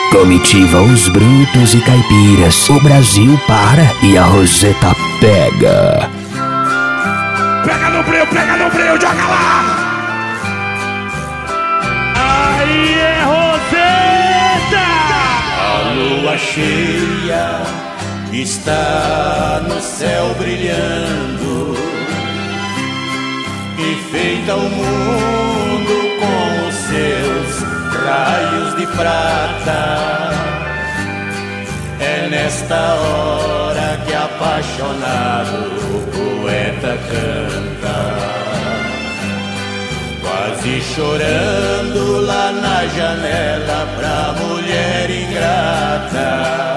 Comitiva os brutos e caipiras, o Brasil para e a Roseta pega. Pega no breu, joga lá! Aí é Roseta! A lua cheia está no céu brilhando, enfeita o mundo com os seus raios de prata. É nesta hora que apaixonado o poeta canta, quase chorando lá na janela pra mulher ingrata.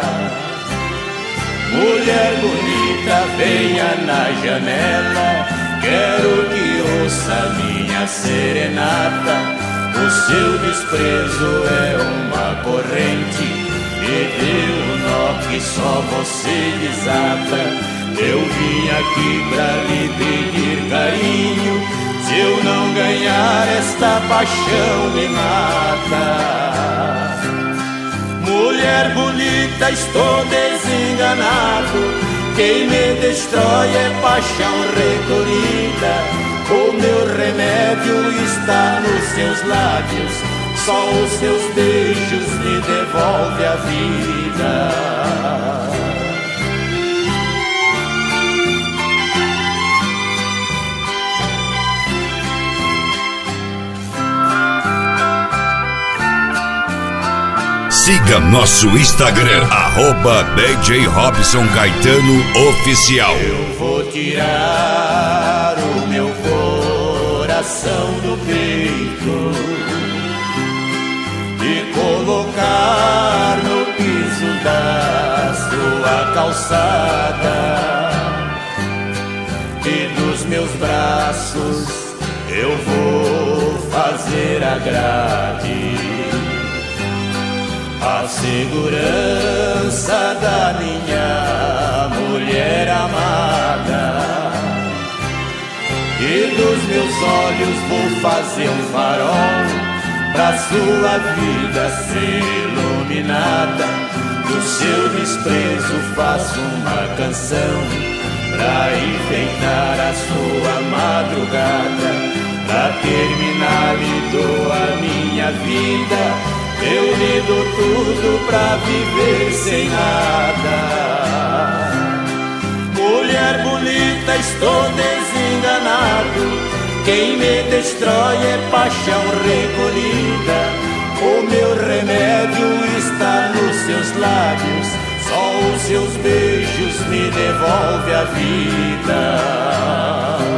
Mulher bonita, venha na janela, quero que ouça minha serenata. O seu desprezo é uma corrente e deu um nó que só você desata. Eu vim aqui pra lhe pedir carinho, se eu não ganhar esta paixão me mata. Mulher bonita, estou desenganado, quem me destrói é paixão recolhida. O meu remédio está nos seus lábios, só os seus beijos me devolvem a vida. Siga nosso Instagram, @BJ Robson Caetano Oficial. Eu vou tirar o meu coração do peito e colocar no piso da sua calçada, e dos meus braços eu vou fazer a grade, a segurança da minha mulher amada. E dos meus olhos vou fazer um farol pra sua vida ser iluminada. Do seu desprezo faço uma canção pra enfeitar a sua madrugada. Pra terminar lhe dou a minha vida, eu lhe dou tudo pra viver sem nada. Mulher bonita, estou desenganado, quem me destrói é paixão recolhida. O meu remédio está nos seus lábios, só os seus beijos me devolvem a vida.